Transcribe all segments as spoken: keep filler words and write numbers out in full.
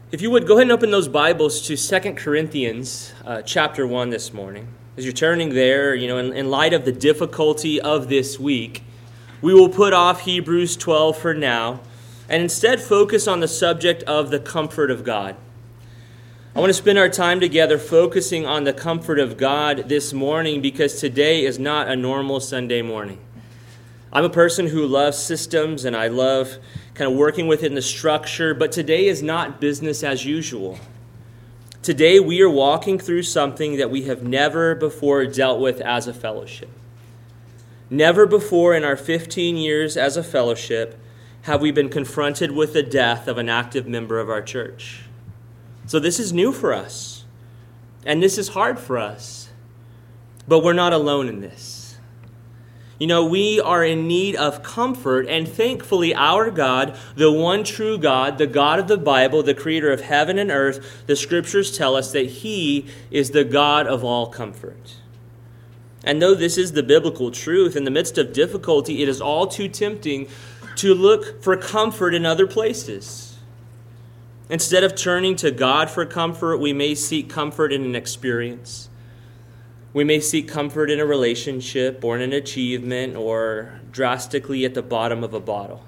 If you would, go ahead and open those Bibles to Second Corinthians uh, chapter one this morning. As you're turning there, you know, in, in light of the difficulty of this week, we will put off Hebrews twelve for now and instead focus on the subject of the comfort of God. I want to spend our time together focusing on the comfort of God this morning because today is not a normal Sunday morning. I'm a person who loves systems and I love kind of working within the structure, but today is not business as usual. Today we are walking through something that we have never before dealt with as a fellowship. Never before in our fifteen years as a fellowship have we been confronted with the death of an active member of our church. So this is new for us, and this is hard for us, but we're not alone in this. You know, we are in need of comfort, and thankfully our God, the one true God, the God of the Bible, the creator of heaven and earth, the scriptures tell us that he is the God of all comfort. And though this is the biblical truth, in the midst of difficulty, it is all too tempting to look for comfort in other places. Instead of turning to God for comfort, we may seek comfort in an experience. We may seek comfort in a relationship or in an achievement or drastically at the bottom of a bottle.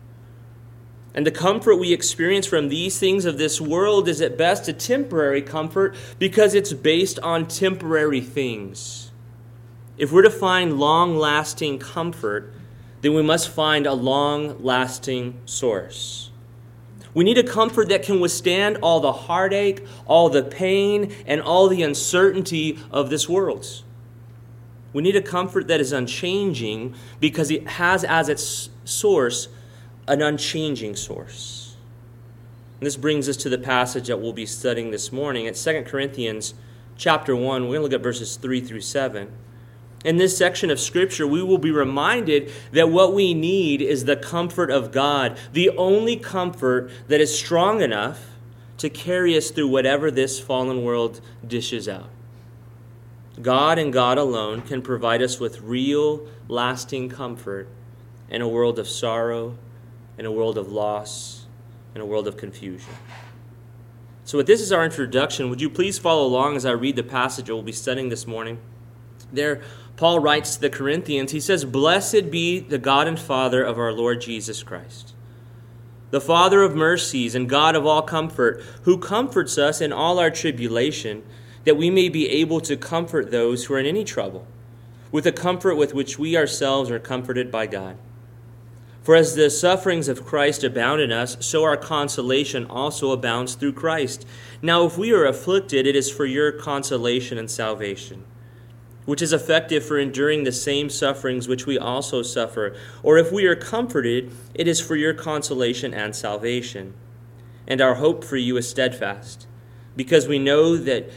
And the comfort we experience from these things of this world is at best a temporary comfort because it's based on temporary things. If we're to find long-lasting comfort, then we must find a long-lasting source. We need a comfort that can withstand all the heartache, all the pain, and all the uncertainty of this world. We need a comfort that is unchanging because it has as its source an unchanging source. And this brings us to the passage that we'll be studying this morning. It's Second Corinthians chapter one. We're going to look at verses three through seven. In this section of Scripture, we will be reminded that what we need is the comfort of God, the only comfort that is strong enough to carry us through whatever this fallen world dishes out. God and God alone can provide us with real, lasting comfort in a world of sorrow, in a world of loss, in a world of confusion. So if this is our introduction, would you please follow along as I read the passage that we'll be studying this morning? There, Paul writes to the Corinthians, he says, "Blessed be the God and Father of our Lord Jesus Christ, the Father of mercies and God of all comfort, who comforts us in all our tribulation, that we may be able to comfort those who are in any trouble, with the comfort with which we ourselves are comforted by God. For as the sufferings of Christ abound in us, so our consolation also abounds through Christ. Now if we are afflicted, it is for your consolation and salvation, which is effective for enduring the same sufferings which we also suffer. Or if we are comforted, it is for your consolation and salvation. And our hope for you is steadfast, because we know that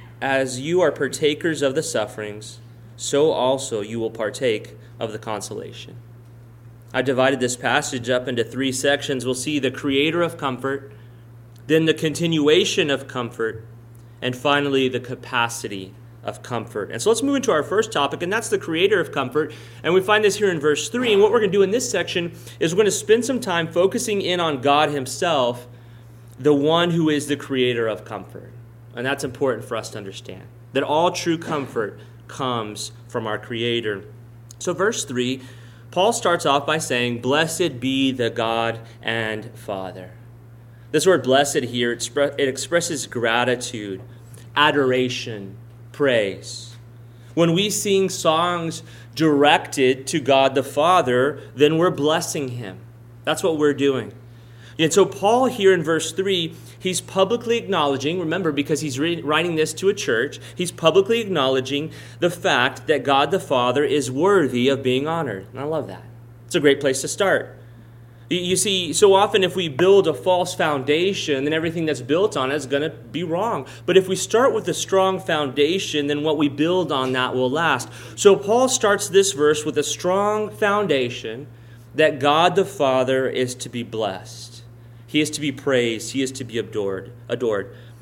as you are partakers of the sufferings, so also you will partake of the consolation." I divided this passage up into three sections. We'll see the creator of comfort, then the continuation of comfort, and finally the capacity of comfort. And so let's move into our first topic, and that's the creator of comfort. And we find this here in verse three. And what we're going to do in this section is we're going to spend some time focusing in on God himself, the one who is the creator of comfort. And that's important for us to understand, that all true comfort comes from our creator. So verse three, Paul starts off by saying, "Blessed be the God and Father." This word blessed here, it expresses gratitude, adoration, praise. When we sing songs directed to God the Father, then we're blessing him. That's what we're doing. And so Paul here in verse three, he's publicly acknowledging, remember, because he's writing this to a church, he's publicly acknowledging the fact that God the Father is worthy of being honored. And I love that. It's a great place to start. You see, so often if we build a false foundation, then everything that's built on it is going to be wrong. But if we start with a strong foundation, then what we build on that will last. So Paul starts this verse with a strong foundation that God the Father is to be blessed. He is to be praised. He is to be adored. adored.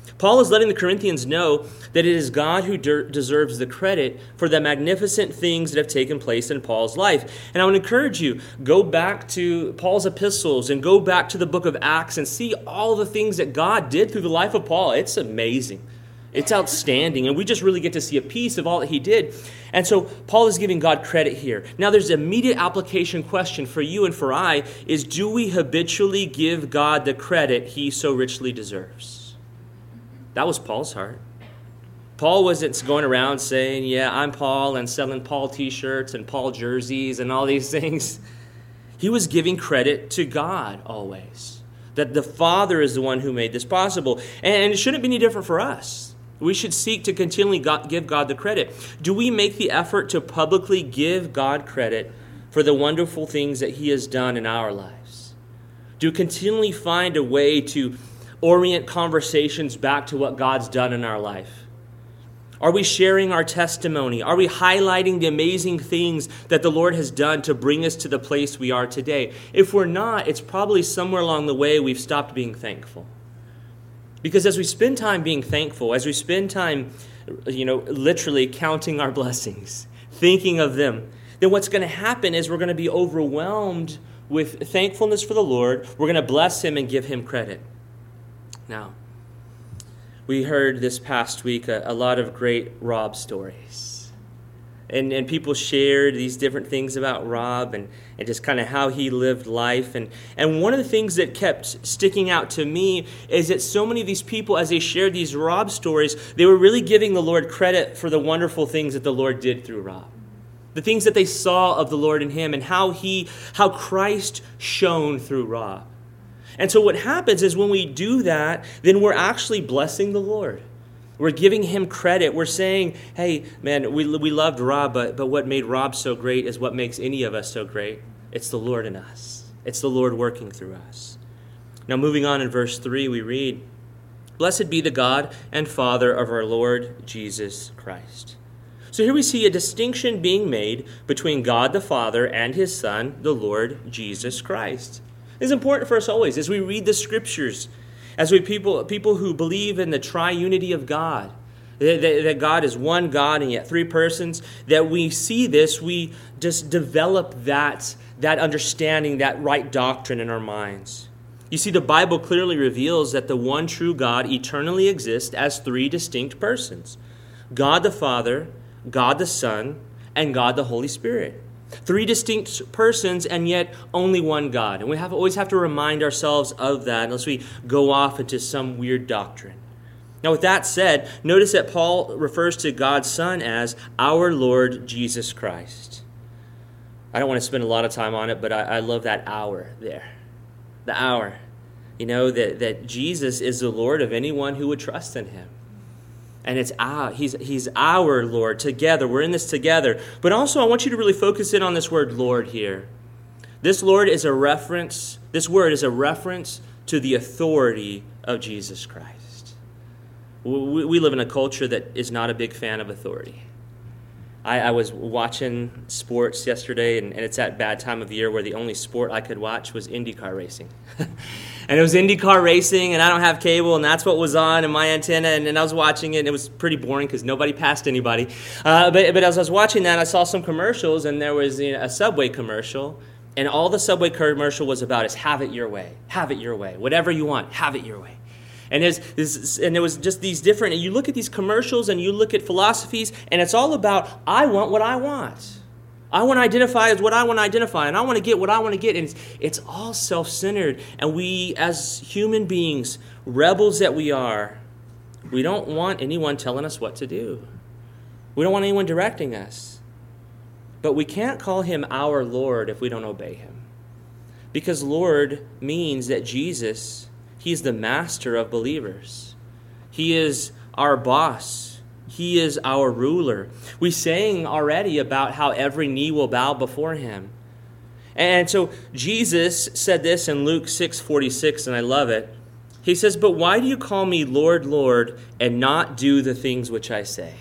Paul is letting the Corinthians know that it is God who de- deserves the credit for the magnificent things that have taken place in Paul's life. And I would encourage you, go back to Paul's epistles and go back to the book of Acts and see all the things that God did through the life of Paul. It's amazing. It's outstanding. And we just really get to see a piece of all that he did. And so Paul is giving God credit here. Now there's an immediate application question for you and for I is, do we habitually give God the credit he so richly deserves? That was Paul's heart. Paul wasn't going around saying, yeah, I'm Paul, and selling Paul t-shirts and Paul jerseys and all these things. He was giving credit to God always. That the Father is the one who made this possible. And it shouldn't be any different for us. We should seek to continually give God the credit. Do we make the effort to publicly give God credit for the wonderful things that he has done in our lives? Do we continually find a way to orient conversations back to what God's done in our life? Are we sharing our testimony? Are we highlighting the amazing things that the Lord has done to bring us to the place we are today? If we're not, it's probably somewhere along the way we've stopped being thankful. Because as we spend time being thankful, as we spend time, you know, literally counting our blessings, thinking of them, then what's going to happen is we're going to be overwhelmed with thankfulness for the Lord. We're going to bless him and give him credit. Now, we heard this past week a, a lot of great Rob stories. And, and people shared these different things about Rob and, and just kind of how he lived life. And, and one of the things that kept sticking out to me is that so many of these people, as they shared these Rob stories, they were really giving the Lord credit for the wonderful things that the Lord did through Rob. The things that they saw of the Lord in him and how he, how Christ shone through Rob. And so what happens is when we do that, then we're actually blessing the Lord. We're giving him credit. We're saying, hey, man, we we loved Rob, but, but what made Rob so great is what makes any of us so great. It's the Lord in us. It's the Lord working through us. Now, moving on in verse three, we read, "Blessed be the God and Father of our Lord Jesus Christ." So here we see a distinction being made between God the Father and his Son, the Lord Jesus Christ. It's important for us always as we read the Scriptures, as we people people who believe in the triunity of God, that, that God is one God and yet three persons, that we see this, we just develop that, that understanding, that right doctrine in our minds. You see, the Bible clearly reveals that the one true God eternally exists as three distinct persons: God the Father, God the Son, and God the Holy Spirit. Three distinct persons and yet only one God. And we have always have to remind ourselves of that unless we go off into some weird doctrine. Now with that said, notice that Paul refers to God's Son as our Lord Jesus Christ. I don't want to spend a lot of time on it, but I, I love that hour there. The hour. You know, that, that Jesus is the Lord of anyone who would trust in him. And it's our, he's, he's our Lord together. We're in this together. But also I want you to really focus in on this word Lord here. This Lord is a reference, this word is a reference to the authority of Jesus Christ. We, we live in a culture that is not a big fan of authority. I, I was watching sports yesterday, and, and it's that bad time of year where the only sport I could watch was IndyCar racing. And it was IndyCar racing, and I don't have cable, and that's what was on in my antenna, and, and I was watching it, and it was pretty boring because nobody passed anybody. Uh, but, but as I was watching that, I saw some commercials, and there was you know, a Subway commercial, and all the Subway commercial was about is have it your way, have it your way, whatever you want, have it your way. And, there's, and there was just these different, and you look at these commercials and you look at philosophies, and it's all about, I want what I want. I want to identify as what I want to identify, and I want to get what I want to get. And it's, it's all self-centered. And we, as human beings, rebels that we are, we don't want anyone telling us what to do. We don't want anyone directing us. But we can't call him our Lord if we don't obey him. Because Lord means that Jesus, he's the master of believers. He is our boss. He is our ruler. We sang already about how every knee will bow before him. And so Jesus said this in Luke six forty-six, and I love it. He says, "But why do you call me Lord, Lord, and not do the things which I say?"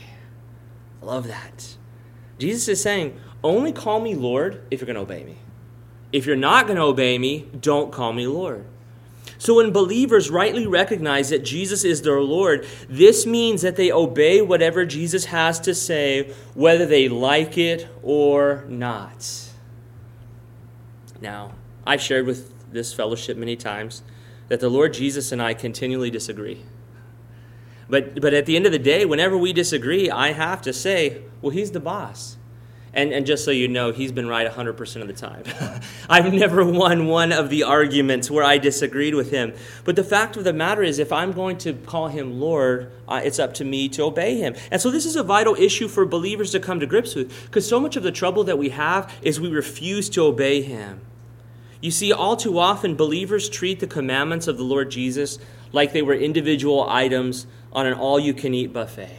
I love that. Jesus is saying, only call me Lord if you're going to obey me. If you're not going to obey me, don't call me Lord. So when believers rightly recognize that Jesus is their Lord, this means that they obey whatever Jesus has to say, whether they like it or not. Now, I've shared with this fellowship many times that the Lord Jesus and I continually disagree. But but at the end of the day, whenever we disagree, I have to say, well, he's the boss. And and just so you know, he's been right one hundred percent of the time. I've never won one of the arguments where I disagreed with him. But the fact of the matter is, if I'm going to call him Lord, uh, it's up to me to obey him. And so this is a vital issue for believers to come to grips with, because so much of the trouble that we have is we refuse to obey him. You see, all too often, believers treat the commandments of the Lord Jesus like they were individual items on an all-you-can-eat buffet.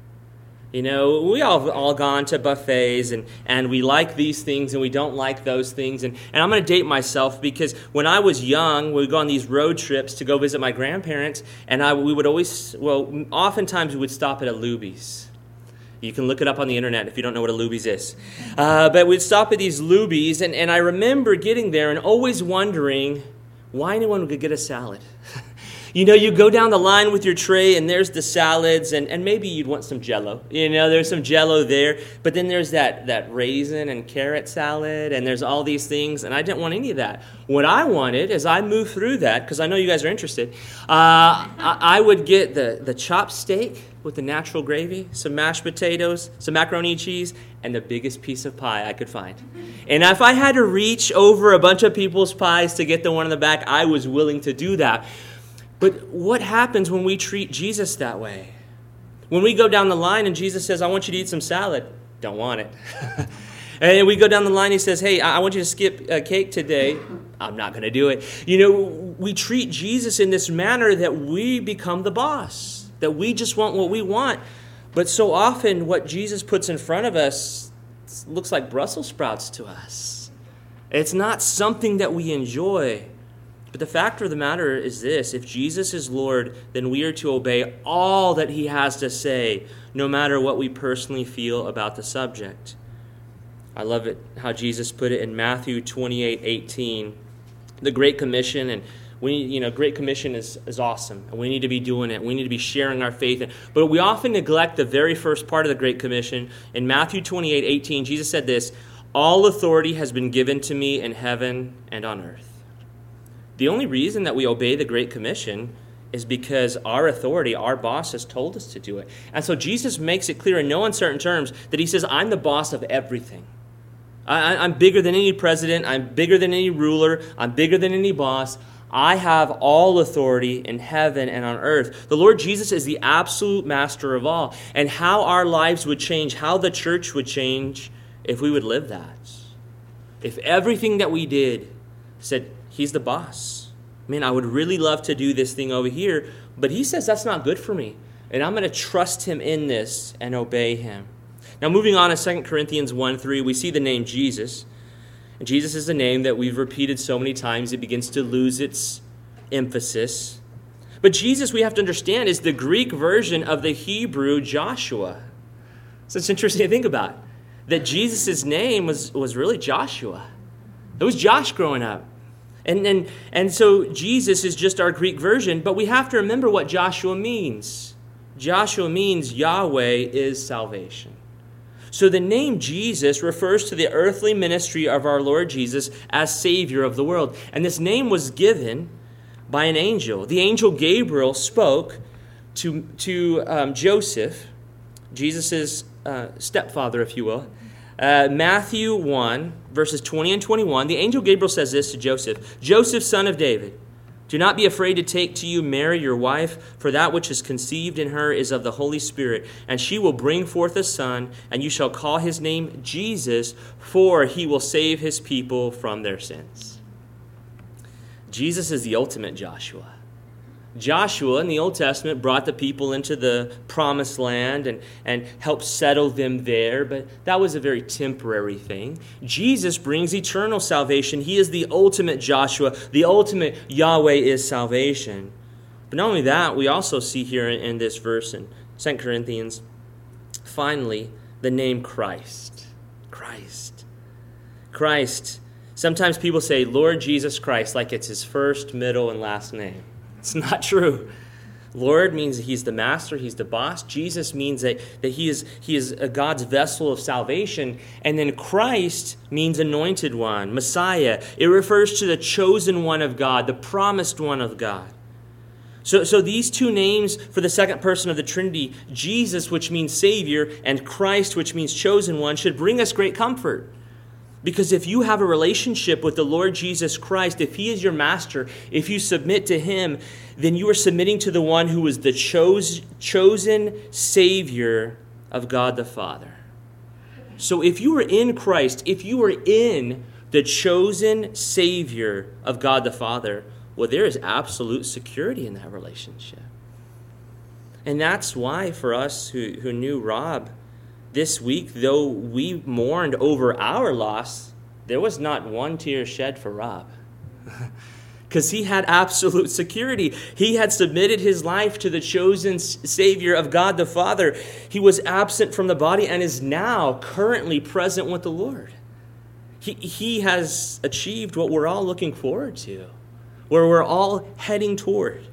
You know, we all all gone to buffets, and, and we like these things, and we don't like those things. And, and I'm going to date myself, because when I was young, we would go on these road trips to go visit my grandparents, and I we would always, well, oftentimes we would stop at a Luby's. You can look it up on the internet if you don't know what a Luby's is. Uh, but we'd stop at these Luby's, and, and I remember getting there and always wondering why anyone would get a salad. You know, you go down the line with your tray, and there's the salads, and, and maybe you'd want some Jell-O. You know, there's some Jell-O there, but then there's that, that raisin and carrot salad, and there's all these things, and I didn't want any of that. What I wanted, as I moved through that, because I know you guys are interested, uh, I, I would get the, the chopped steak with the natural gravy, some mashed potatoes, some macaroni and cheese, and the biggest piece of pie I could find. And if I had to reach over a bunch of people's pies to get the one in the back, I was willing to do that. But what happens when we treat Jesus that way? When we go down the line and Jesus says, I want you to eat some salad. Don't want it. And we go down the line, he says, hey, I want you to skip a cake today. I'm not going to do it. You know, we treat Jesus in this manner that we become the boss, that we just want what we want. But so often what Jesus puts in front of us looks like Brussels sprouts to us. It's not something that we enjoy. But the fact of the matter is this: if Jesus is Lord, then we are to obey all that he has to say, no matter what we personally feel about the subject. I love it how Jesus put it in Matthew twenty-eight eighteen, the Great Commission. And we, you know, Great Commission is, is awesome, and we need to be doing it. We need to be sharing our faith. But we often neglect the very first part of the Great Commission. In Matthew twenty-eight eighteen, Jesus said this: all authority has been given to me in heaven and on earth. The only reason that we obey the Great Commission is because our authority, our boss, has told us to do it. And so Jesus makes it clear in no uncertain terms that he says, I'm the boss of everything. I, I'm bigger than any president. I'm bigger than any ruler. I'm bigger than any boss. I have all authority in heaven and on earth. The Lord Jesus is the absolute master of all. And how our lives would change, how the church would change if we would live that. If everything that we did said, he's the boss. Man, I would really love to do this thing over here, but he says that's not good for me. And I'm going to trust him in this and obey him. Now, moving on to Second Corinthians one three, we see the name Jesus. And Jesus is a name that we've repeated so many times, it begins to lose its emphasis. But Jesus, we have to understand, is the Greek version of the Hebrew Joshua. So it's interesting to think about, that Jesus' name was, was really Joshua. It was Josh growing up. And, and and so Jesus is just our Greek version, but we have to remember what Joshua means. Joshua means Yahweh is salvation. So the name Jesus refers to the earthly ministry of our Lord Jesus as Savior of the world. And this name was given by an angel. The angel Gabriel spoke to, to um, Joseph, Jesus' uh, stepfather, if you will. Uh, Matthew one, verses twenty and twenty-one, the angel Gabriel says this to Joseph: Joseph, son of David, do not be afraid to take to you Mary, your wife, for that which is conceived in her is of the Holy Spirit, and she will bring forth a son, and you shall call his name Jesus, for he will save his people from their sins. Jesus is the ultimate Joshua. Joshua in the Old Testament brought the people into the promised land and, and helped settle them there, but that was a very temporary thing. Jesus brings eternal salvation. He is the ultimate Joshua. The ultimate Yahweh is salvation. But not only that, we also see here in, in this verse in Second Corinthians, finally, the name Christ. Christ. Christ Sometimes people say, Lord Jesus Christ, like it's his first, middle, and last name. It's not true. Lord means he's the master, he's the boss. Jesus means that, that he is he is a God's vessel of salvation. And then Christ means anointed one, Messiah. It refers to the chosen one of God, the promised one of God. So, so these two names for the second person of the Trinity, Jesus, which means Savior, and Christ, which means chosen one, should bring us great comfort. Because if you have a relationship with the Lord Jesus Christ, if he is your master, if you submit to him, then you are submitting to the one who is the chose, chosen Savior of God the Father. So if you are in Christ, if you are in the chosen Savior of God the Father, well, there is absolute security in that relationship. And that's why for us who, who knew Rob, this week, though we mourned over our loss, there was not one tear shed for Rob. Because he had absolute security. He had submitted his life to the chosen Savior of God the Father. He was absent from the body and is now currently present with the Lord. He, he has achieved what we're all looking forward to, where we're all heading toward.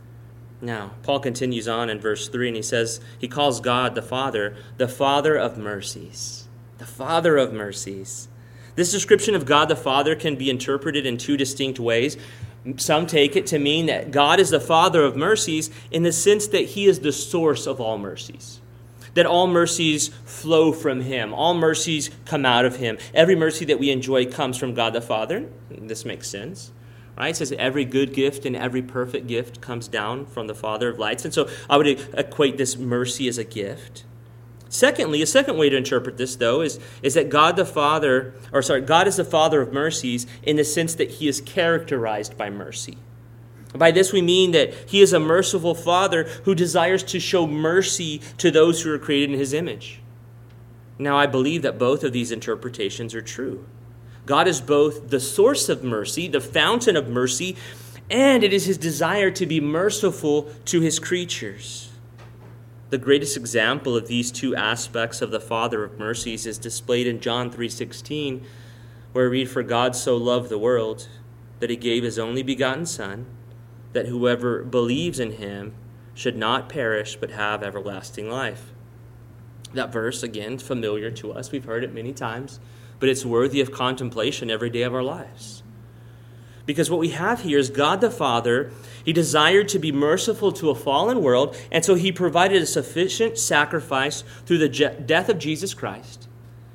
Now, Paul continues on in verse three, and he says, he calls God the Father, the Father of mercies. The Father of mercies. This description of God the Father can be interpreted in two distinct ways. Some take it to mean that God is the Father of mercies in the sense that he is the source of all mercies. That all mercies flow from him. All mercies come out of him. Every mercy that we enjoy comes from God the Father. This makes sense. Right? It says every good gift and every perfect gift comes down from the Father of lights. And so I would equate this mercy as a gift. Secondly, a second way to interpret this, though, is, is that God the Father, or sorry, God is the Father of mercies in the sense that he is characterized by mercy. By this we mean that he is a merciful Father who desires to show mercy to those who are created in his image. Now, I believe that both of these interpretations are true. God is both the source of mercy, the fountain of mercy, and it is his desire to be merciful to his creatures. The greatest example of these two aspects of the Father of mercies is displayed in John three sixteen, where we read, "For God so loved the world that he gave his only begotten Son, that whoever believes in him should not perish but have everlasting life." That verse, again, familiar to us. We've heard it many times. But it's worthy of contemplation every day of our lives. Because what we have here is God the Father. He desired to be merciful to a fallen world, and so he provided a sufficient sacrifice through the je- death of Jesus Christ,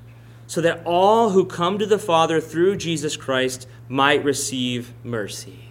so that all who come to the Father through Jesus Christ might receive mercy.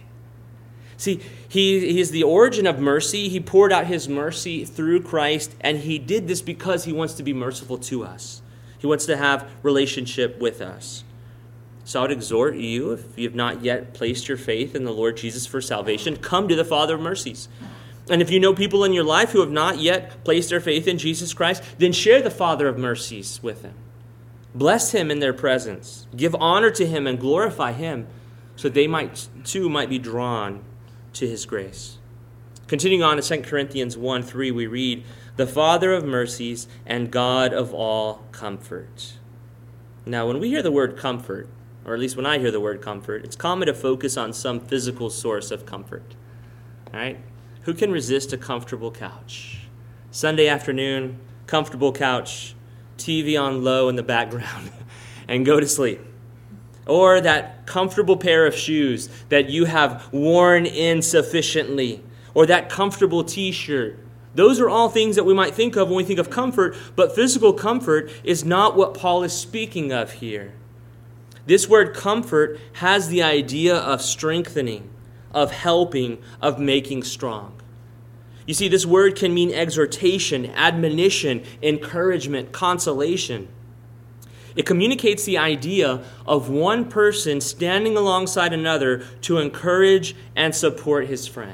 See, he, he is the origin of mercy. He poured out his mercy through Christ, and he did this because he wants to be merciful to us. He wants to have relationship with us. So I would exhort you, if you have not yet placed your faith in the Lord Jesus for salvation, come to the Father of mercies. And if you know people in your life who have not yet placed their faith in Jesus Christ, then share the Father of mercies with them. Bless him in their presence. Give honor to him and glorify him, so they might too might be drawn to his grace. Continuing on in Second Corinthians one three, we read, "The Father of mercies and God of all comfort." Now, when we hear the word comfort, or at least when I hear the word comfort, it's common to focus on some physical source of comfort. All right? Who can resist a comfortable couch? Sunday afternoon, comfortable couch, T V on low in the background, and go to sleep. Or that comfortable pair of shoes that you have worn insufficiently, or that comfortable t-shirt. Those are all things that we might think of when we think of comfort, but physical comfort is not what Paul is speaking of here. This word comfort has the idea of strengthening, of helping, of making strong. You see, this word can mean exhortation, admonition, encouragement, consolation. It communicates the idea of one person standing alongside another to encourage and support his friend.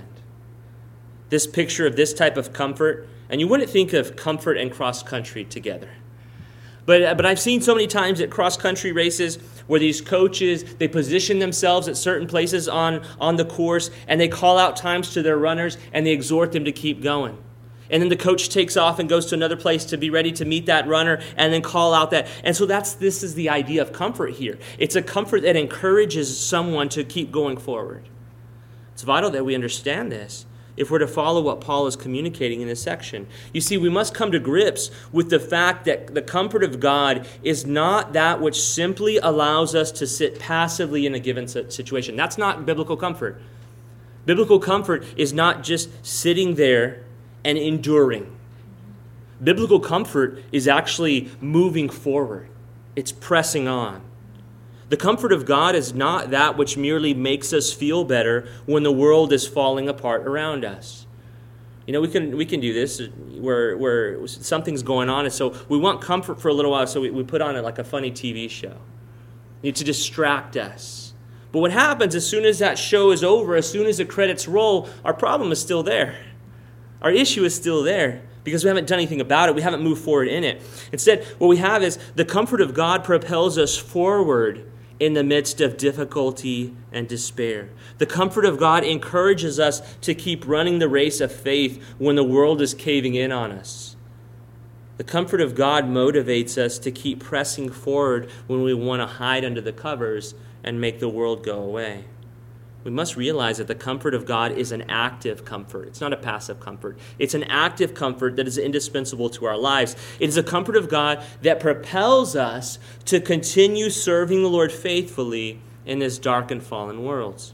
This picture of this type of comfort, and you wouldn't think of comfort and cross-country together. But, but I've seen so many times at cross-country races where these coaches, they position themselves at certain places on, on the course, and they call out times to their runners, and they exhort them to keep going. And then the coach takes off and goes to another place to be ready to meet that runner and then call out that. And so that's this is the idea of comfort here. It's a comfort that encourages someone to keep going forward. It's vital that we understand this if we're to follow what Paul is communicating in this section. You see, we must come to grips with the fact that the comfort of God is not that which simply allows us to sit passively in a given situation. That's not biblical comfort. Biblical comfort is not just sitting there and enduring. Biblical comfort is actually moving forward. It's pressing on. The comfort of God is not that which merely makes us feel better when the world is falling apart around us. You know, we can we can do this where where something's going on, and so we want comfort for a little while, so we, we put on it like a funny T V show you know, to distract us. But what happens as soon as that show is over, as soon as the credits roll, our problem is still there. Our issue is still there because we haven't done anything about it. We haven't moved forward in it. Instead, what we have is the comfort of God propels us forward in the midst of difficulty and despair. The comfort of God encourages us to keep running the race of faith when the world is caving in on us. The comfort of God motivates us to keep pressing forward when we want to hide under the covers and make the world go away. We must realize that the comfort of God is an active comfort. It's not a passive comfort. It's an active comfort that is indispensable to our lives. It is a comfort of God that propels us to continue serving the Lord faithfully in this dark and fallen world.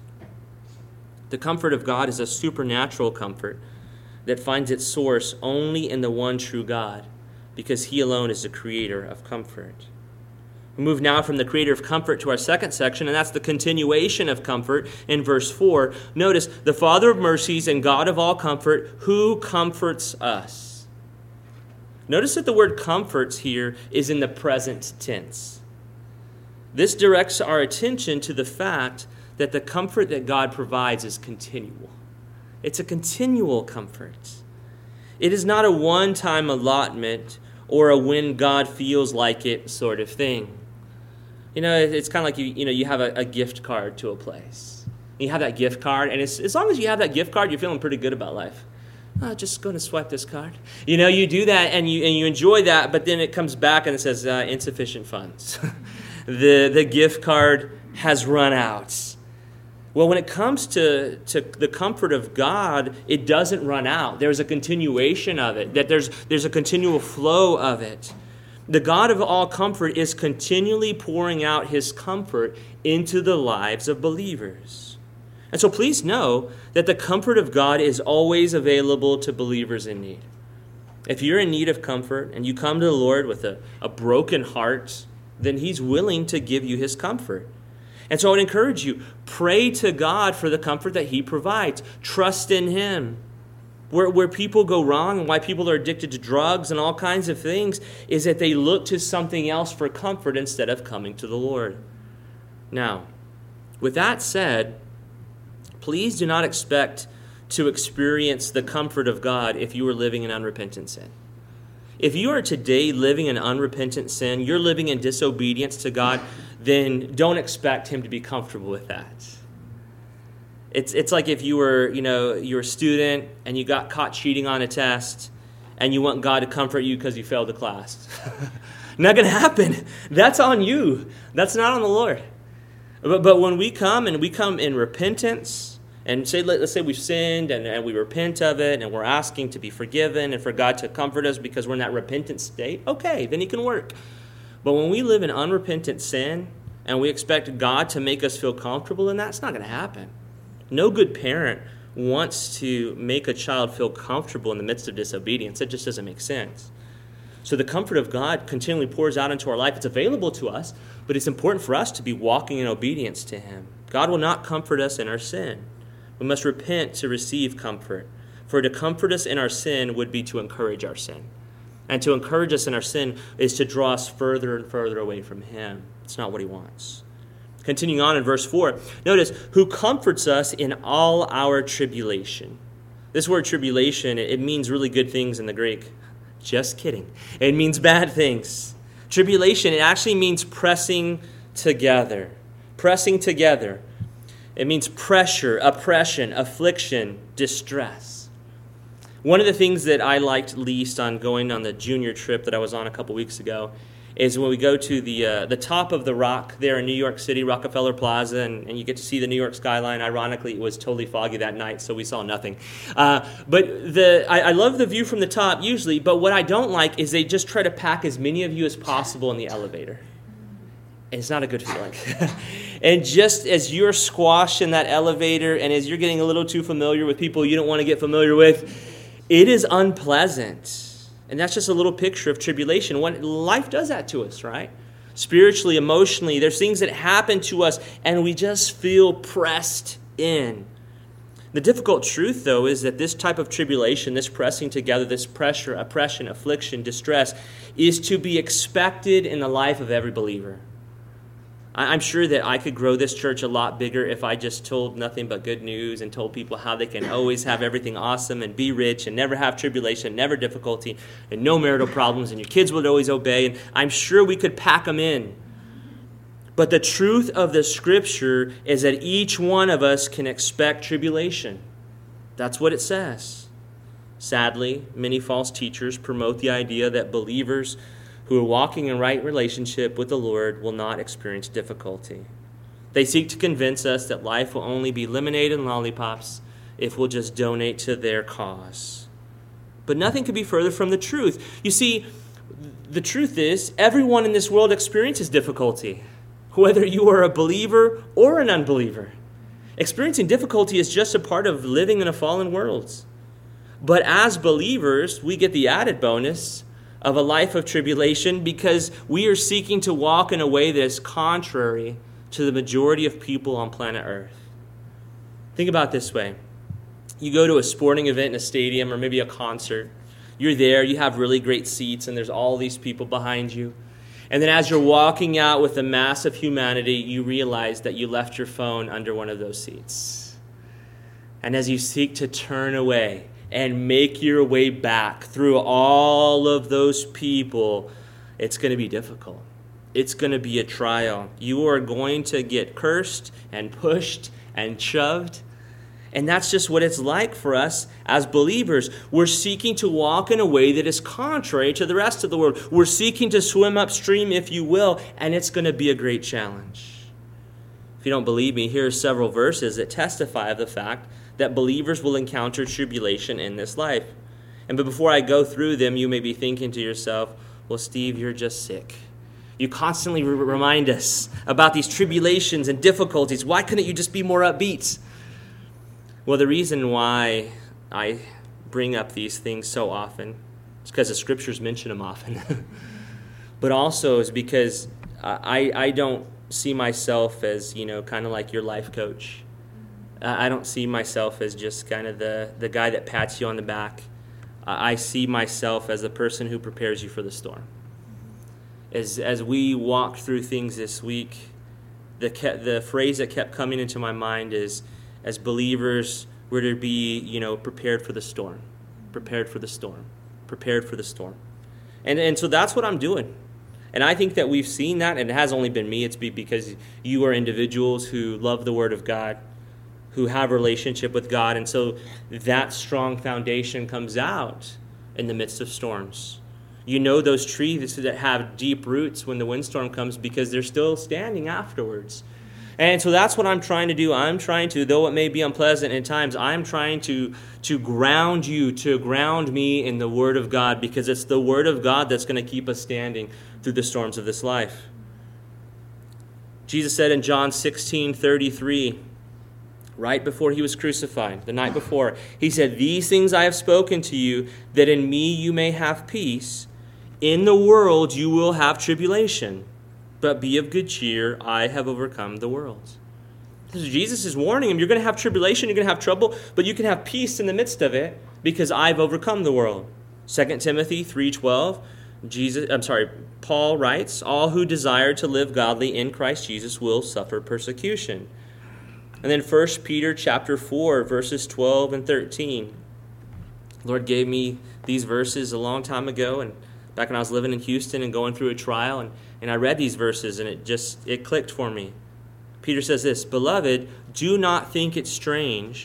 The comfort of God is a supernatural comfort that finds its source only in the one true God, because He alone is the creator of comfort. We move now from the creator of comfort to our second section, and that's the continuation of comfort in verse four. Notice, the Father of mercies and God of all comfort, who comforts us. Notice that the word comforts here is in the present tense. This directs our attention to the fact that the comfort that God provides is continual. It's a continual comfort. It is not a one-time allotment or a when God feels like it sort of thing. You know, it's kind of like you you know you have a, a gift card to a place. You have that gift card, and it's, as long as you have that gift card, you're feeling pretty good about life. Oh, just going to swipe this card. You know, you do that, and you and you enjoy that, but then it comes back and it says uh, insufficient funds. the the gift card has run out. Well, when it comes to, to the comfort of God, it doesn't run out. There's a continuation of it. That there's there's a continual flow of it. The God of all comfort is continually pouring out His comfort into the lives of believers. And so please know that the comfort of God is always available to believers in need. If you're in need of comfort and you come to the Lord with a, a broken heart, then He's willing to give you His comfort. And so I would encourage you, pray to God for the comfort that He provides. Trust in Him. Where, where people go wrong and why people are addicted to drugs and all kinds of things is that they look to something else for comfort instead of coming to the Lord. Now, with that said, please do not expect to experience the comfort of God if you are living in unrepentant sin. If you are today living in unrepentant sin, you're living in disobedience to God, then don't expect Him to be comfortable with that. It's it's like if you were, you know, you're a student and you got caught cheating on a test and you want God to comfort you because you failed the class. Not going to happen. That's on you. That's not on the Lord. But but when we come and we come in repentance and say, let, let's say we've sinned and, and we repent of it and we're asking to be forgiven and for God to comfort us because we're in that repentant state, okay, then He can work. But when we live in unrepentant sin and we expect God to make us feel comfortable in that, it's not going to happen. No good parent wants to make a child feel comfortable in the midst of disobedience. It just doesn't make sense. So the comfort of God continually pours out into our life. It's available to us, but it's important for us to be walking in obedience to Him. God will not comfort us in our sin. We must repent to receive comfort. For to comfort us in our sin would be to encourage our sin. And to encourage us in our sin is to draw us further and further away from Him. It's not what He wants. Continuing on in verse four, notice, who comforts us in all our tribulation. This word tribulation, it means really good things in the Greek. Just kidding. It means bad things. Tribulation, it actually means pressing together. Pressing together. It means pressure, oppression, affliction, distress. One of the things that I liked least on going on the junior trip that I was on a couple weeks ago is when we go to the uh, the top of the rock there in New York City, Rockefeller Plaza, and, and you get to see the New York skyline. Ironically, it was totally foggy that night, so we saw nothing. Uh, but the I, I love the view from the top usually, but what I don't like is they just try to pack as many of you as possible in the elevator. And it's not a good feeling. And just as you're squashed in that elevator and as you're getting a little too familiar with people you don't want to get familiar with, it is unpleasant. And that's just a little picture of tribulation. When life does that to us, right? Spiritually, emotionally, there's things that happen to us and we just feel pressed in. The difficult truth, though, is that this type of tribulation, this pressing together, this pressure, oppression, affliction, distress, is to be expected in the life of every believer. I'm sure that I could grow this church a lot bigger if I just told nothing but good news and told people how they can always have everything awesome and be rich and never have tribulation, never difficulty, and no marital problems, and your kids would always obey. And I'm sure we could pack them in. But the truth of the Scripture is that each one of us can expect tribulation. That's what it says. Sadly, many false teachers promote the idea that believers who are walking in right relationship with the Lord will not experience difficulty. They seek to convince us that life will only be lemonade and lollipops if we'll just donate to their cause. But nothing could be further from the truth. You see, the truth is, everyone in this world experiences difficulty, whether you are a believer or an unbeliever. Experiencing difficulty is just a part of living in a fallen world. But as believers, we get the added bonus of a life of tribulation because we are seeking to walk in a way that is contrary to the majority of people on planet Earth. Think about it this way. You go to a sporting event in a stadium or maybe a concert. You're there, you have really great seats, and there's all these people behind you. And then as you're walking out with the mass of humanity, you realize that you left your phone under one of those seats. And as you seek to turn away and make your way back through all of those people, it's going to be difficult. It's going to be a trial. You are going to get cursed and pushed and shoved. And that's just what it's like for us as believers. We're seeking to walk in a way that is contrary to the rest of the world. We're seeking to swim upstream, if you will, and it's going to be a great challenge. If you don't believe me, here are several verses that testify of the fact that believers will encounter tribulation in this life. And but before I go through them, you may be thinking to yourself, well, Steve, you're just sick. You constantly re- remind us about these tribulations and difficulties. Why couldn't you just be more upbeat? Well, the reason why I bring up these things so often is because the Scriptures mention them often. But also is because I, I don't see myself as, you know, kind of like your life coach. I don't see myself as just kind of the, the guy that pats you on the back. I see myself as the person who prepares you for the storm. As as we walked through things this week, the ke- the phrase that kept coming into my mind is, as believers, we're to be, you know, prepared for the storm. Prepared for the storm. Prepared for the storm. And and so that's what I'm doing. And I think that we've seen that, and it has only been me. It's because you are individuals who love the Word of God, who have a relationship with God, and so that strong foundation comes out in the midst of storms. You know those trees that have deep roots when the windstorm comes because they're still standing afterwards. And so that's what I'm trying to do. I'm trying to, though it may be unpleasant at times, I'm trying to, to ground you, to ground me in the Word of God, because it's the Word of God that's going to keep us standing through the storms of this life. Jesus said in John sixteen thirty-three, right before he was crucified, the night before, he said, "These things I have spoken to you, that in me you may have peace. In the world you will have tribulation, but be of good cheer, I have overcome the world." So Jesus is warning him, you're going to have tribulation, you're going to have trouble, but you can have peace in the midst of it because I've overcome the world. Second Timothy three twelve, Jesus, I'm sorry, Paul writes, "All who desire to live godly in Christ Jesus will suffer persecution." And then First Peter chapter four, verses twelve and thirteen. The Lord gave me these verses a long time ago, and back when I was living in Houston and going through a trial, and, and I read these verses, and it just, it clicked for me. Peter says this, "Beloved, do not think it strange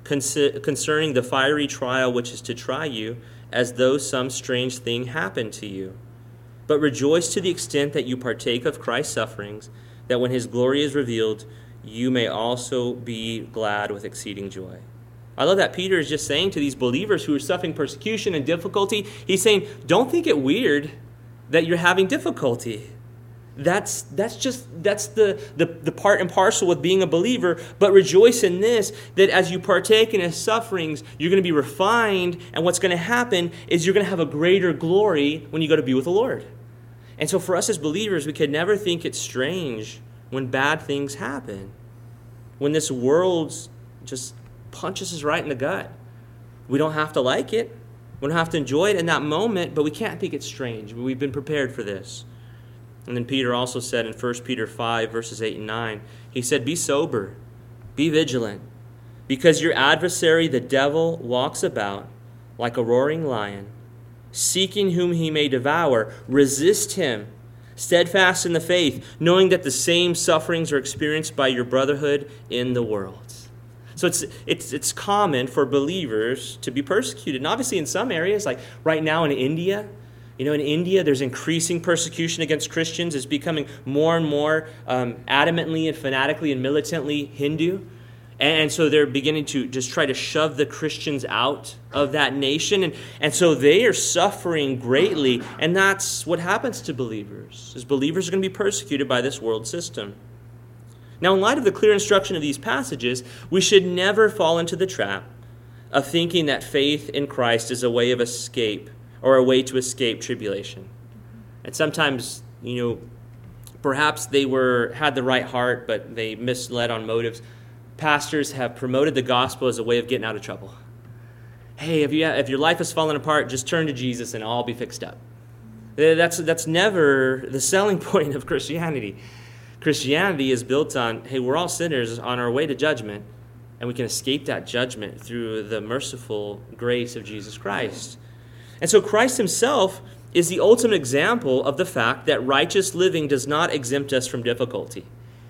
concerning the fiery trial which is to try you, as though some strange thing happened to you. But rejoice to the extent that you partake of Christ's sufferings, that when his glory is revealed, you may also be glad with exceeding joy. I love that Peter is just saying to these believers who are suffering persecution and difficulty, he's saying, don't think it weird that you're having difficulty. That's that's just that's the, the, the part and parcel with being a believer. But rejoice in this, that as you partake in his sufferings, you're going to be refined, and what's going to happen is you're going to have a greater glory when you go to be with the Lord. And so for us as believers, we could never think it's strange when bad things happen, when this world just punches us right in the gut. We don't have to like it. We don't have to enjoy it in that moment, but we can't think it's strange. We've been prepared for this. And then Peter also said in First Peter five, verses eight and nine, he said, be sober, be vigilant, because your adversary, the devil, walks about like a roaring lion, seeking whom he may devour. Resist him, steadfast in the faith, knowing that the same sufferings are experienced by your brotherhood in the world. So it's it's it's common for believers to be persecuted. And obviously in some areas, like right now in India, you know, in India, there's increasing persecution against Christians. It's becoming more and more um, adamantly and fanatically and militantly Hindu. And so they're beginning to just try to shove the Christians out of that nation. And, and so they are suffering greatly. And that's what happens to believers, is believers are going to be persecuted by this world system. Now, in light of the clear instruction of these passages, we should never fall into the trap of thinking that faith in Christ is a way of escape or a way to escape tribulation. And sometimes, you know, perhaps they were had the right heart, but they misled on motives. Pastors have promoted the gospel as a way of getting out of trouble. Hey, if you if your life has fallen apart, just turn to Jesus and all be fixed up. That's that's never the selling point of Christianity. Christianity is built on, hey, we're all sinners on our way to judgment, and we can escape that judgment through the merciful grace of Jesus Christ. And so Christ himself is the ultimate example of the fact that righteous living does not exempt us from difficulty.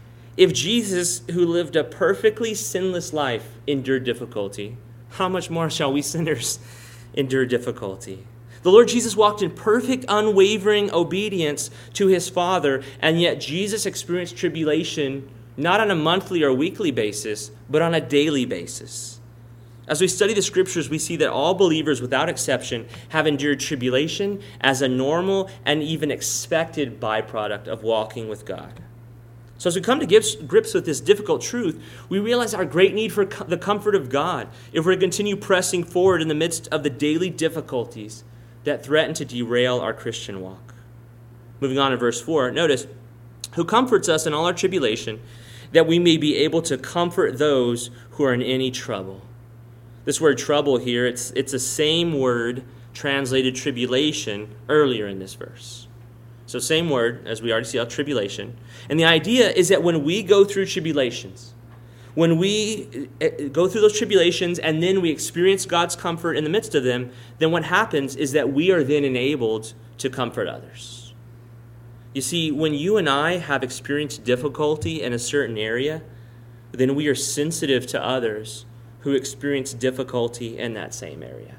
If Jesus, who lived a perfectly sinless life, endured difficulty, how much more shall we sinners endure difficulty? The Lord Jesus walked in perfect, unwavering obedience to his Father, and yet Jesus experienced tribulation not on a monthly or weekly basis, but on a daily basis. As we study the Scriptures, we see that all believers, without exception, have endured tribulation as a normal and even expected byproduct of walking with God. So as we come to grips with this difficult truth, we realize our great need for the comfort of God if we're to continue pressing forward in the midst of the daily difficulties that threaten to derail our Christian walk. Moving on to verse four, notice, who comforts us in all our tribulation, that we may be able to comfort those who are in any trouble. This word trouble here, it's, it's the same word translated tribulation earlier in this verse. So same word, as we already see, tribulation. And the idea is that when we go through tribulations, when we go through those tribulations and then we experience God's comfort in the midst of them, then what happens is that we are then enabled to comfort others. You see, when you and I have experienced difficulty in a certain area, then we are sensitive to others who experience difficulty in that same area.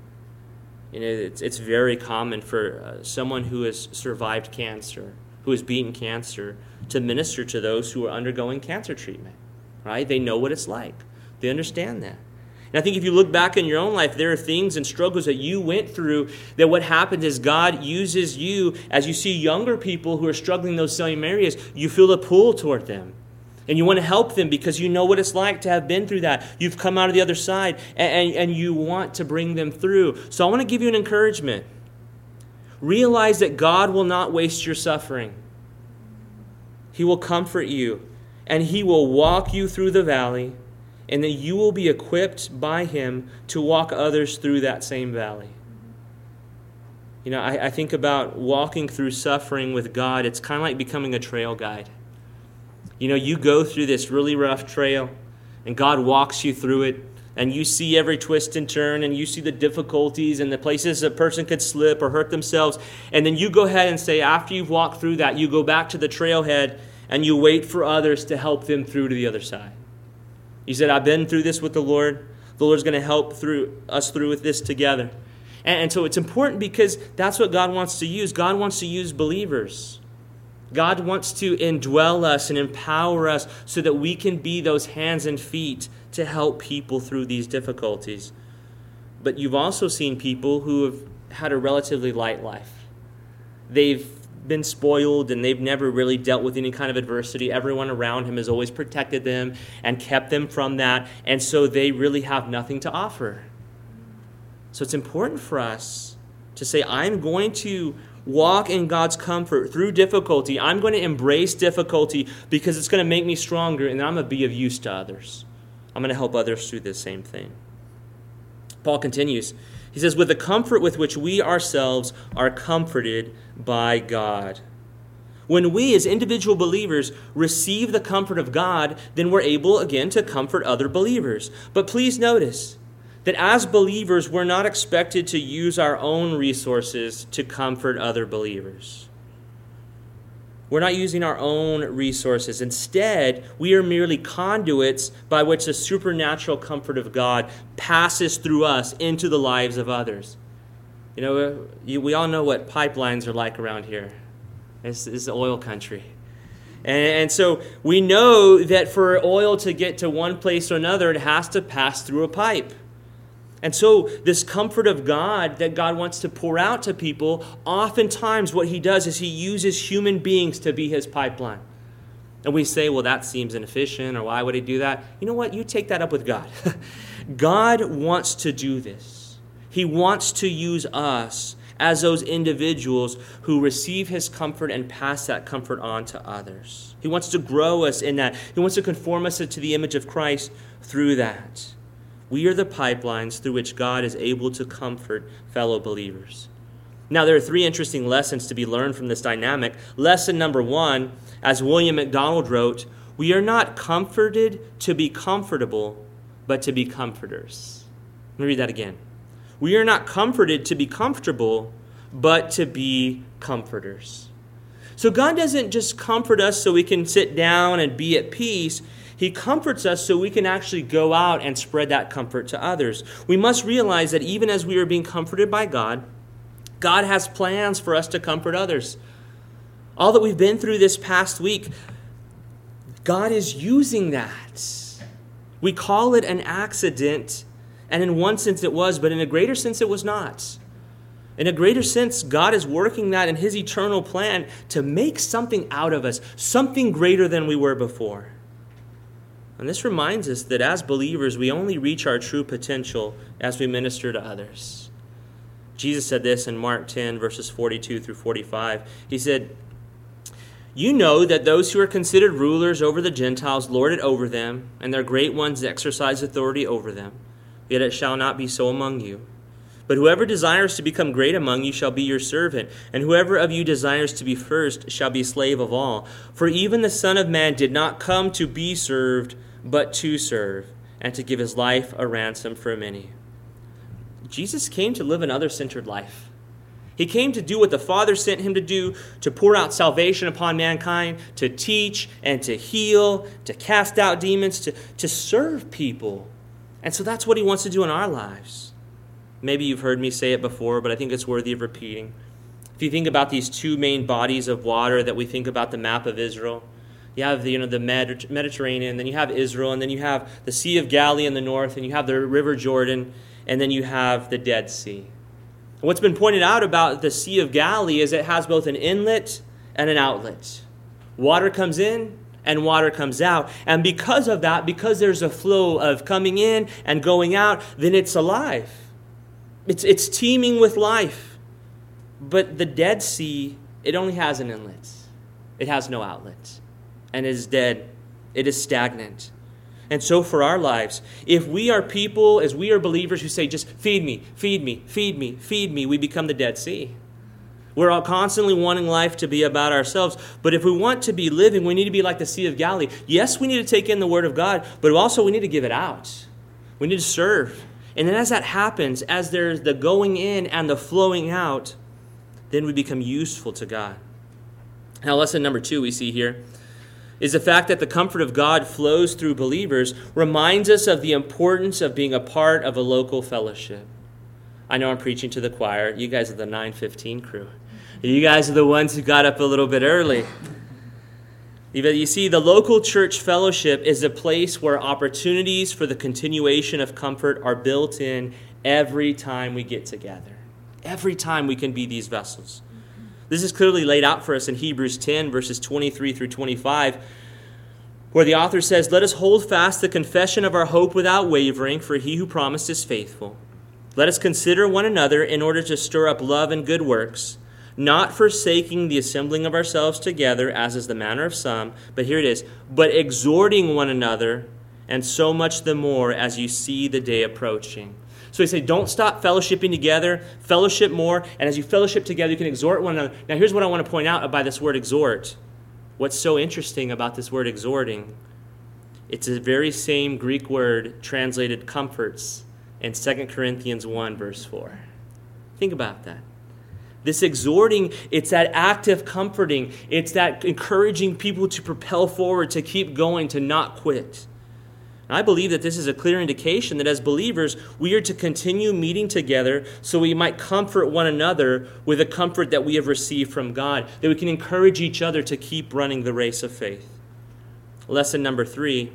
You know, it's, it's very common for uh, someone who has survived cancer, who has beaten cancer, to minister to those who are undergoing cancer treatment, right? They know what it's like. They understand that. And I think if you look back in your own life, there are things and struggles that you went through that what happens is God uses you as you see younger people who are struggling in those same areas, you feel a pull toward them. And you want to help them because you know what it's like to have been through that. You've come out of the other side, and, and, and you want to bring them through. So I want to give you an encouragement. Realize that God will not waste your suffering. He will comfort you, and He will walk you through the valley, and that you will be equipped by Him to walk others through that same valley. You know, I, I think about walking through suffering with God. It's kind of like becoming a trail guide. You know, you go through this really rough trail, and God walks you through it, and you see every twist and turn, and you see the difficulties and the places a person could slip or hurt themselves. And then you go ahead and say, after you've walked through that, you go back to the trailhead, and you wait for others to help them through to the other side. You said, I've been through this with the Lord. The Lord's going to help through us through with this together. And, and so it's important because that's what God wants to use. God wants to use believers. God wants to indwell us and empower us so that we can be those hands and feet to help people through these difficulties. But you've also seen people who have had a relatively light life. They've been spoiled and they've never really dealt with any kind of adversity. Everyone around him has always protected them and kept them from that, and so they really have nothing to offer. So it's important for us to say, I'm going to walk in God's comfort through difficulty. I'm going to embrace difficulty because it's going to make me stronger, and I'm going to be of use to others. I'm going to help others through this same thing. Paul continues. He says, with the comfort with which we ourselves are comforted by God. When we as individual believers receive the comfort of God, then we're able again to comfort other believers. But please notice that as believers, we're not expected to use our own resources to comfort other believers. We're not using our own resources. Instead, we are merely conduits by which the supernatural comfort of God passes through us into the lives of others. You know, you, we all know what pipelines are like around here. This is oil country. And, and so we know that for oil to get to one place or another, it has to pass through a pipe. And so this comfort of God that God wants to pour out to people, oftentimes what he does is he uses human beings to be his pipeline. And we say, well, that seems inefficient, or why would he do that? You know what? You take that up with God. God wants to do this. He wants to use us as those individuals who receive his comfort and pass that comfort on to others. He wants to grow us in that. He wants to conform us to the image of Christ through that. We are the pipelines through which God is able to comfort fellow believers. Now, there are three interesting lessons to be learned from this dynamic. Lesson number one, as William MacDonald wrote, we are not comforted to be comfortable, but to be comforters. Let me read that again. We are not comforted to be comfortable, but to be comforters. So God doesn't just comfort us so we can sit down and be at peace. He comforts us so we can actually go out and spread that comfort to others. We must realize that even as we are being comforted by God, God has plans for us to comfort others. All that we've been through this past week, God is using that. We call it an accident, and in one sense it was, but in a greater sense it was not. In a greater sense, God is working that in his eternal plan to make something out of us, something greater than we were before. And this reminds us that as believers, we only reach our true potential as we minister to others. Jesus said this in Mark ten, verses forty-two through forty-five. He said, you know that those who are considered rulers over the Gentiles lord it over them, and their great ones exercise authority over them. Yet it shall not be so among you. But whoever desires to become great among you shall be your servant, and whoever of you desires to be first shall be slave of all. For even the Son of Man did not come to be served, but to serve, and to give his life a ransom for many. Jesus came to live an other-centered life. He came to do what the Father sent him to do, to pour out salvation upon mankind, to teach and to heal, to cast out demons, to, to serve people. And so that's what he wants to do in our lives. Maybe you've heard me say it before, but I think it's worthy of repeating. If you think about these two main bodies of water that we think about the map of Israel, you have the, you know, the Mediterranean, then you have Israel, and then you have the Sea of Galilee in the north, and you have the River Jordan, and then you have the Dead Sea. What's been pointed out about the Sea of Galilee is it has both an inlet and an outlet. Water comes in and water comes out. And because of that, because there's a flow of coming in and going out, then it's alive. It's, it's teeming with life. But the Dead Sea, it only has an inlet. It has no outlet. And it is dead. It is stagnant. And so for our lives, if we are people, as we are believers who say, just feed me, feed me, feed me, feed me, we become the Dead Sea. We're all constantly wanting life to be about ourselves. But if we want to be living, we need to be like the Sea of Galilee. Yes, we need to take in the Word of God, but also we need to give it out. We need to serve. And then as that happens, as there's the going in and the flowing out, then we become useful to God. Now, lesson number two we see here is the fact that the comfort of God flows through believers reminds us of the importance of being a part of a local fellowship. I know I'm preaching to the choir. You guys are the nine fifteen crew. You guys are the ones who got up a little bit early. You see, the local church fellowship is a place where opportunities for the continuation of comfort are built in every time we get together. Every time we can be these vessels. This is clearly laid out for us in Hebrews ten, verses twenty-three through twenty-five, where the author says, "Let us hold fast the confession of our hope without wavering, for he who promised is faithful. Let us consider one another in order to stir up love and good works, not forsaking the assembling of ourselves together, as is the manner of some," but here it is, "but exhorting one another, and so much the more as you see the day approaching." So he said, don't stop fellowshipping together, fellowship more, and as you fellowship together, you can exhort one another. Now here's what I want to point out by this word exhort. What's so interesting about this word exhorting, it's the very same Greek word translated comforts in Second Corinthians one, verse four. Think about that. This exhorting, it's that active comforting. It's that encouraging people to propel forward, to keep going, to not quit. And I believe that this is a clear indication that as believers, we are to continue meeting together so we might comfort one another with the comfort that we have received from God, that we can encourage each other to keep running the race of faith. Lesson number three,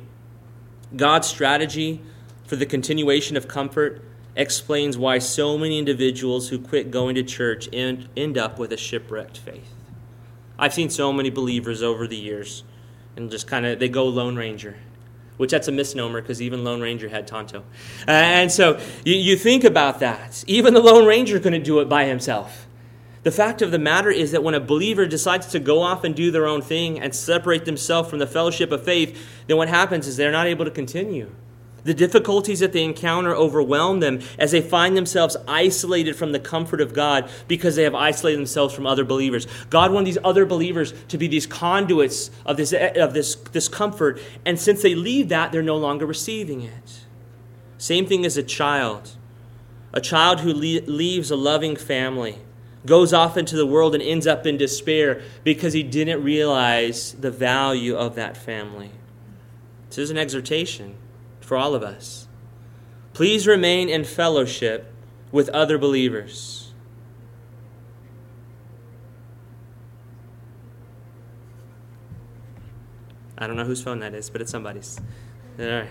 God's strategy for the continuation of comfort explains why so many individuals who quit going to church end, end up with a shipwrecked faith. I've seen so many believers over the years, and just kind of, they go Lone Ranger, which that's a misnomer because even Lone Ranger had Tonto. And so you, you think about that. Even the Lone Ranger couldn't do it by himself. The fact of the matter is that when a believer decides to go off and do their own thing and separate themselves from the fellowship of faith, then what happens is they're not able to continue. The difficulties that they encounter overwhelm them as they find themselves isolated from the comfort of God because they have isolated themselves from other believers. God wanted these other believers to be these conduits of this, of this, this comfort, and since they leave that, they're no longer receiving it. Same thing as a child. A child who le- leaves a loving family, goes off into the world and ends up in despair because he didn't realize the value of that family. This is an exhortation for all of us. Please remain in fellowship with other believers. I don't know whose phone that is, but it's somebody's. All right.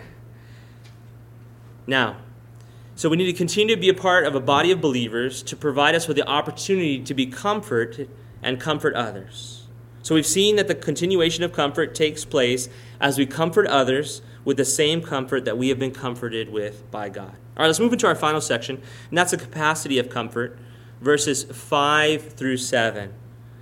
Now, so we need to continue to be a part of a body of believers to provide us with the opportunity to be comfort and comfort others. So we've seen that the continuation of comfort takes place as we comfort others with the same comfort that we have been comforted with by God. All right, let's move into our final section, and that's the capacity of comfort, verses five through seven.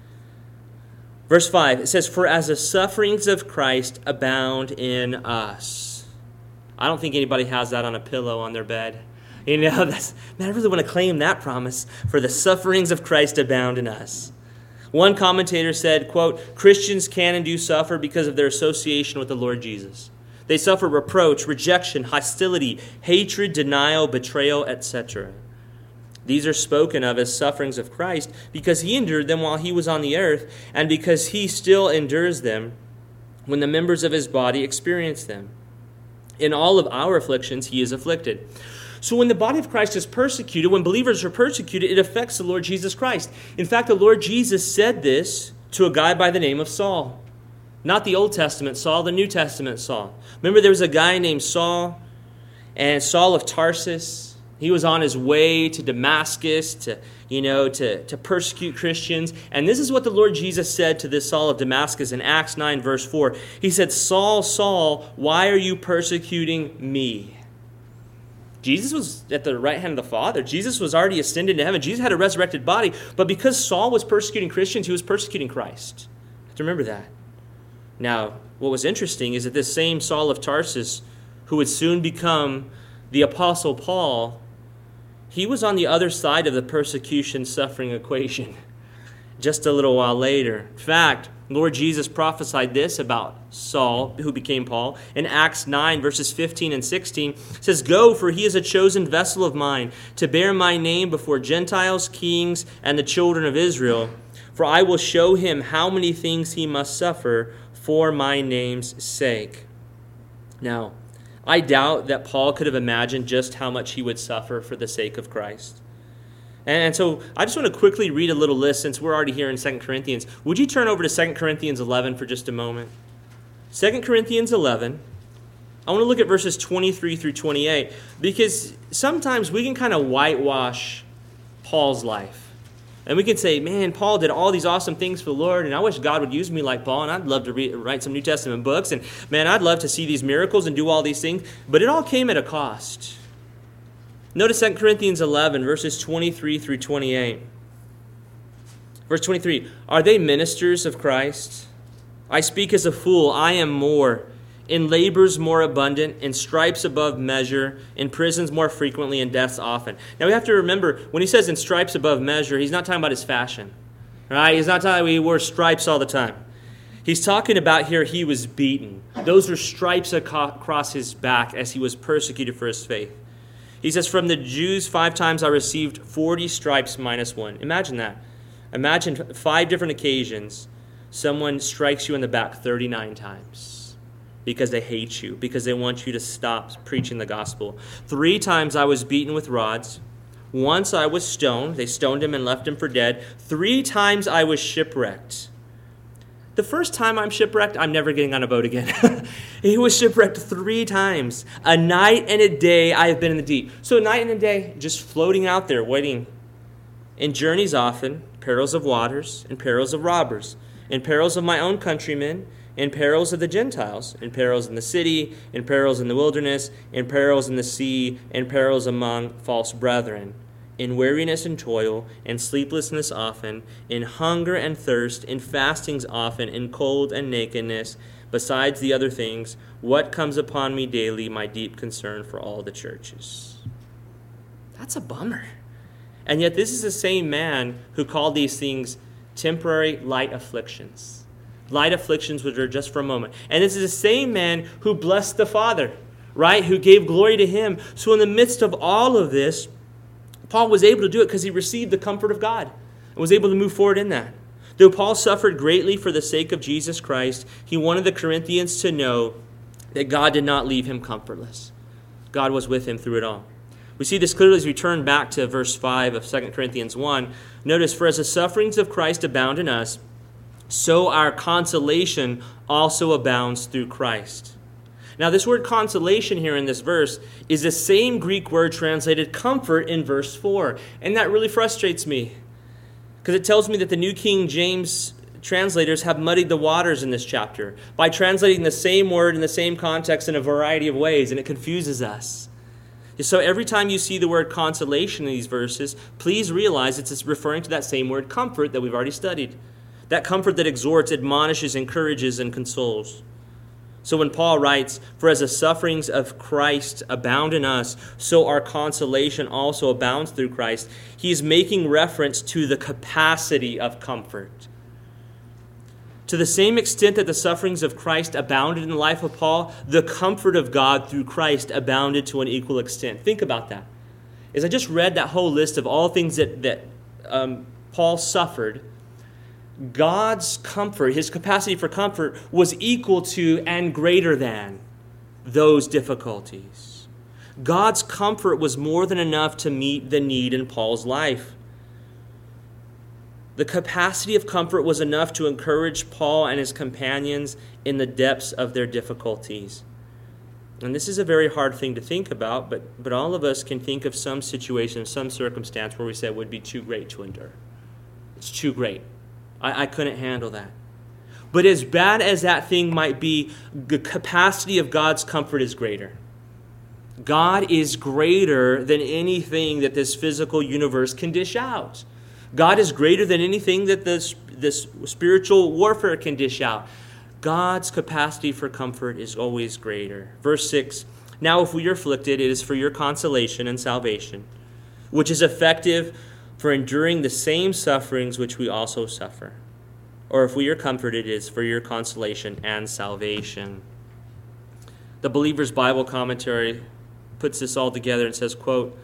Verse five, it says, "For as the sufferings of Christ abound in us." I don't think anybody has that on a pillow on their bed. You know, that's, man, I really want to claim that promise. For the sufferings of Christ abound in us. One commentator said, quote, "Christians can and do suffer because of their association with the Lord Jesus. They suffer reproach, rejection, hostility, hatred, denial, betrayal, et cetera. These are spoken of as sufferings of Christ because he endured them while he was on the earth and because he still endures them when the members of his body experience them. In all of our afflictions, he is afflicted." So when the body of Christ is persecuted, when believers are persecuted, it affects the Lord Jesus Christ. In fact, the Lord Jesus said this to a guy by the name of Saul. Not the Old Testament Saul, the New Testament Saul. Remember, there was a guy named Saul, and Saul of Tarsus. He was on his way to Damascus to, you know, to, to persecute Christians. And this is what the Lord Jesus said to this Saul of Damascus in Acts nine, verse four. He said, "Saul, Saul, why are you persecuting me?" Jesus was at the right hand of the Father. Jesus was already ascended to heaven. Jesus had a resurrected body. But because Saul was persecuting Christians, he was persecuting Christ. You have to remember that. Now, what was interesting is that this same Saul of Tarsus, who would soon become the Apostle Paul, he was on the other side of the persecution-suffering equation just a little while later. In fact, Lord Jesus prophesied this about Saul, who became Paul. In Acts nine, verses fifteen and sixteen, it says, "Go, for he is a chosen vessel of mine, to bear my name before Gentiles, kings, and the children of Israel. For I will show him how many things he must suffer for my name's sake. Now, I doubt that Paul could have imagined just how much he would suffer for the sake of Christ. And so I just want to quickly read a little list since we're already here in Second Corinthians. Would you turn over to Second Corinthians eleven for just a moment? Second Corinthians eleven. I want to look at verses twenty-three through twenty-eight because sometimes we can kind of whitewash Paul's life. And we can say, man, Paul did all these awesome things for the Lord, and I wish God would use me like Paul, and I'd love to read, write some New Testament books, and man, I'd love to see these miracles and do all these things, but it all came at a cost. Notice Second Corinthians eleven, verses twenty-three through twenty-eight. Verse twenty-three, are they ministers of Christ? I speak as a fool, I am more. In labors more abundant, in stripes above measure, in prisons more frequently, in deaths often. Now we have to remember, when he says in stripes above measure, he's not talking about his fashion. Right? He's not talking about he wore stripes all the time. He's talking about here he was beaten. Those were stripes across his back as he was persecuted for his faith. He says, from the Jews five times I received forty stripes minus one. Imagine that. Imagine five different occasions someone strikes you in the back thirty-nine times. Because they hate you, because they want you to stop preaching the gospel. Three times I was beaten with rods. Once I was stoned. They stoned him and left him for dead. Three times I was shipwrecked. The first time I'm shipwrecked, I'm never getting on a boat again. He was shipwrecked three times. A night and a day I have been in the deep. So a night and a day, just floating out there, waiting. In journeys often, perils of waters, and perils of robbers, in perils of my own countrymen, in perils of the Gentiles, in perils in the city, in perils in the wilderness, in perils in the sea, in perils among false brethren, in weariness and toil, in sleeplessness often, in hunger and thirst, in fastings often, in cold and nakedness, besides the other things, what comes upon me daily, my deep concern for all the churches. That's a bummer. And yet this is the same man who called these things temporary light afflictions. Light afflictions which are just for a moment. And this is the same man who blessed the Father, right? Who gave glory to him. So in the midst of all of this, Paul was able to do it because he received the comfort of God and was able to move forward in that. Though Paul suffered greatly for the sake of Jesus Christ, he wanted the Corinthians to know that God did not leave him comfortless. God was with him through it all. We see this clearly as we turn back to verse five of Second Corinthians one. Notice, for as the sufferings of Christ abound in us, so our consolation also abounds through Christ. Now, this word consolation here in this verse is the same Greek word translated comfort in verse four. And that really frustrates me because it tells me that the New King James translators have muddied the waters in this chapter by translating the same word in the same context in a variety of ways, and it confuses us. So every time you see the word consolation in these verses, please realize it's referring to that same word comfort that we've already studied. That comfort that exhorts, admonishes, encourages, and consoles. So when Paul writes, for as the sufferings of Christ abound in us, so our consolation also abounds through Christ, he is making reference to the capacity of comfort. To the same extent that the sufferings of Christ abounded in the life of Paul, the comfort of God through Christ abounded to an equal extent. Think about that. As I just read that whole list of all things that, that um, Paul suffered, God's comfort, his capacity for comfort, was equal to and greater than those difficulties. God's comfort was more than enough to meet the need in Paul's life. The capacity of comfort was enough to encourage Paul and his companions in the depths of their difficulties. And this is a very hard thing to think about, but, but all of us can think of some situation, some circumstance where we say it would be too great to endure. It's too great. I, I couldn't handle that. But as bad as that thing might be, the capacity of God's comfort is greater. God is greater than anything that this physical universe can dish out. God is greater than anything that this, this spiritual warfare can dish out. God's capacity for comfort is always greater. Verse six, now if we are afflicted, it is for your consolation and salvation, which is effective for enduring the same sufferings which we also suffer. Or if we are comforted, it is for your consolation and salvation. The Believer's Bible Commentary puts this all together and says, quote,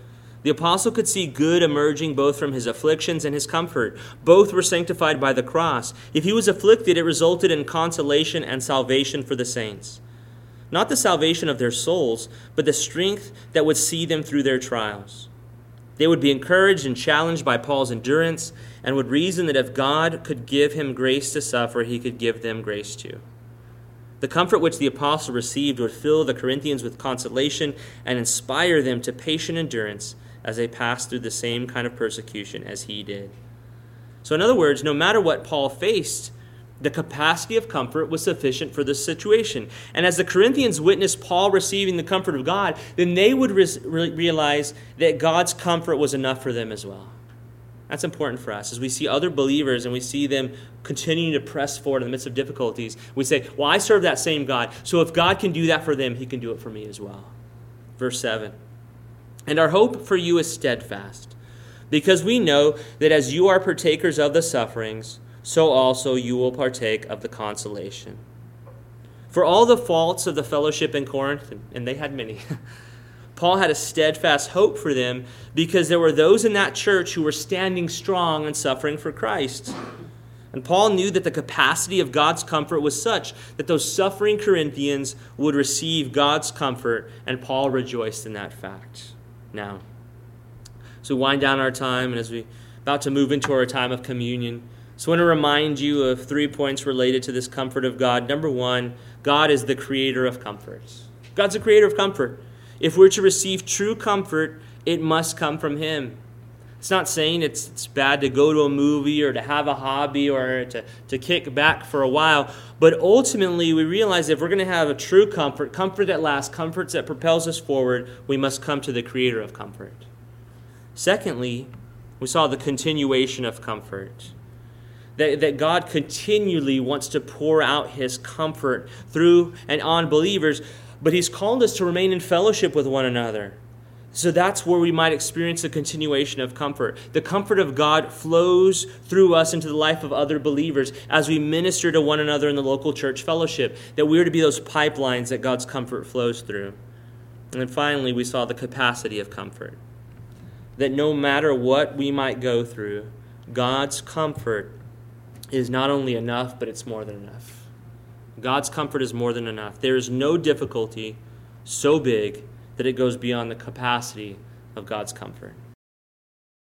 The apostle could see good emerging both from his afflictions and his comfort. Both were sanctified by the cross. If he was afflicted, it resulted in consolation and salvation for the saints. Not the salvation of their souls, but the strength that would see them through their trials. They would be encouraged and challenged by Paul's endurance and would reason that if God could give him grace to suffer, he could give them grace too. The comfort which the apostle received would fill the Corinthians with consolation and inspire them to patient endurance as they passed through the same kind of persecution as he did. So in other words, no matter what Paul faced, the capacity of comfort was sufficient for this situation. And as the Corinthians witnessed Paul receiving the comfort of God, then they would re- realize that God's comfort was enough for them as well. That's important for us. As we see other believers and we see them continuing to press forward in the midst of difficulties, we say, well, I serve that same God. So if God can do that for them, he can do it for me as well. Verse seven. And our hope for you is steadfast, because we know that as you are partakers of the sufferings, so also you will partake of the consolation. For all the faults of the fellowship in Corinth, and they had many, Paul had a steadfast hope for them because there were those in that church who were standing strong and suffering for Christ. And Paul knew that the capacity of God's comfort was such that those suffering Corinthians would receive God's comfort, and Paul rejoiced in that fact. Now, as we wind down our time and as we're about to move into our time of communion, I just want to remind you of three points related to this comfort of God. Number one, God is the creator of comfort. God's the creator of comfort. If we're to receive true comfort, it must come from him. It's not saying it's, it's bad to go to a movie or to have a hobby or to, to kick back for a while. But ultimately, we realize if we're going to have a true comfort, comfort that lasts, comfort that propels us forward, we must come to the creator of comfort. Secondly, we saw the continuation of comfort. That, that God continually wants to pour out his comfort through and on believers, but he's called us to remain in fellowship with one another. So that's where we might experience the continuation of comfort. The comfort of God flows through us into the life of other believers as we minister to one another in the local church fellowship, that we are to be those pipelines that God's comfort flows through. And then finally, we saw the capacity of comfort. That no matter what we might go through, God's comfort is not only enough, but it's more than enough. God's comfort is more than enough. There is no difficulty so big that it goes beyond the capacity of God's comfort.